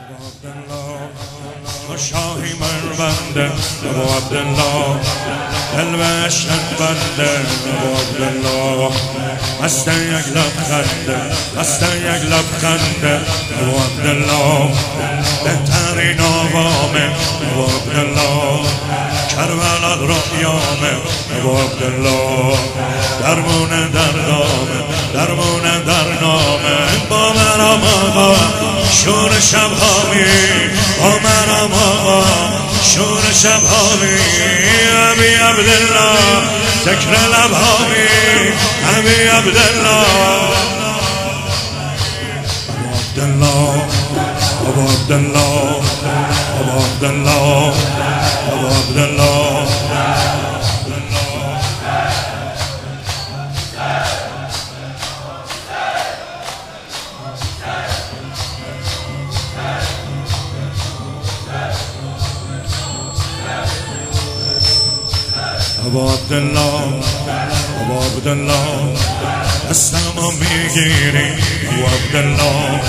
شاهی من بنده ابو عبدالله، قلب عشق بنده ابو عبدالله، مست یک لبخنده مست یک لبخنده ابو عبدالله، بهترین آقامه ابو عبدالله، کربلا رویامه ابو عبدالله، درمون دردامه درمون درنامه، با مرام آقا شور شبهامی، با مرام آقا شور شبهامی، ابی عبدالله ذکر لبهامی، ابی عبدالله ابو عبدالله ابو عبدالله ابو عبدالله ابو عبدالله ابو عبدالله دستمو میگیری ابو عبدالله،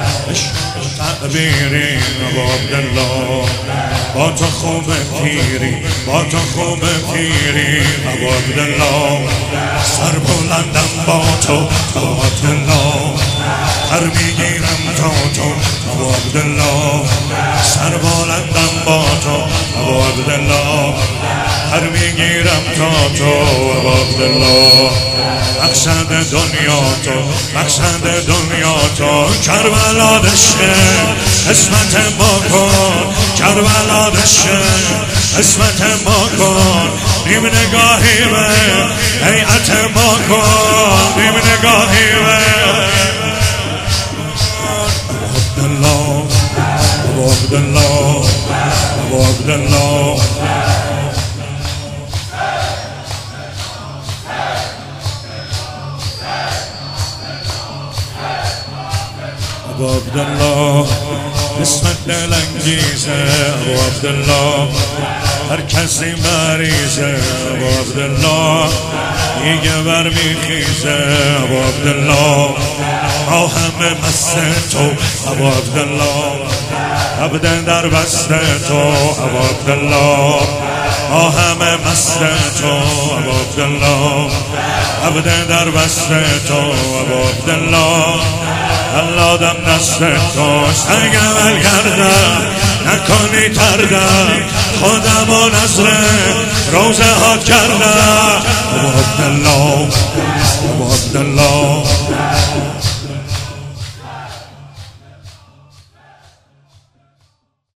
تعبیری ابو عبدالله، با تو خوب پیری با تو خوب پیری ابو عبدالله، سر بلندم با تو ابو عبدالله، هر میگیرم تا تو ابو عبدالله، سر بلندم با تو ابو عبدالله، هر میگیرم تا تو ابو عبدالله، مقصد دنیا تو مقصد دنیا تو، کربلا دشته قسمت ما کن، کربلا دشته قسمت ما کن، نیم نگاهی به هیئت ما کن، نیم نگاهی به ابو عبدالله ابو عبدالله ابو عبدالله، قسمت دلانگیزه ابو عبدالله، هر کسی مریضه ابو عبدالله، دیگه برمیخیزه ابو عبدالله، ما همه مست تو ابو عبدالله، عبد در بست تو ابو عبدالله، ما همه مست تو ابو عبدالله، عبد در بست تو ابو عبدالله، الله دم دست تو سنگ عمل کردم نکنی تردم، خودم و نظر روزه ها کردم ابو عبدالله ابو عبدالله